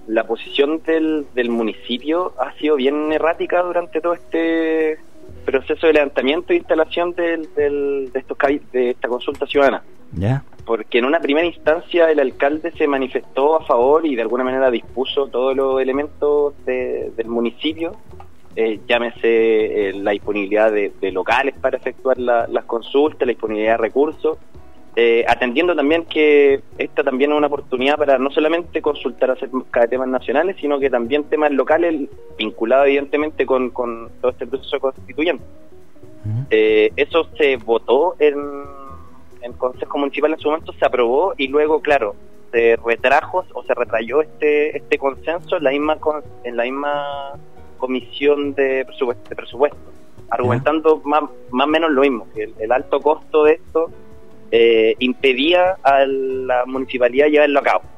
la posición del municipio ha sido bien errática durante todo este proceso de levantamiento e instalación de esta consulta ciudadana. ¿Ya? Porque en una primera instancia el alcalde se manifestó a favor y de alguna manera dispuso todos los elementos del municipio, llámese la disponibilidad de locales para efectuar las consultas, la disponibilidad de recursos, atendiendo también que esta también es una oportunidad para no solamente consultar acerca de temas nacionales, sino que también temas locales vinculados evidentemente con todo este proceso constituyente. Eso se votó en Consejo Municipal en su momento, se aprobó y luego, claro, se retrajo o se retrayó este consenso en la misma comisión de presupuesto, argumentando más o menos lo mismo, que el alto costo de esto impedía a la municipalidad llevarlo a cabo.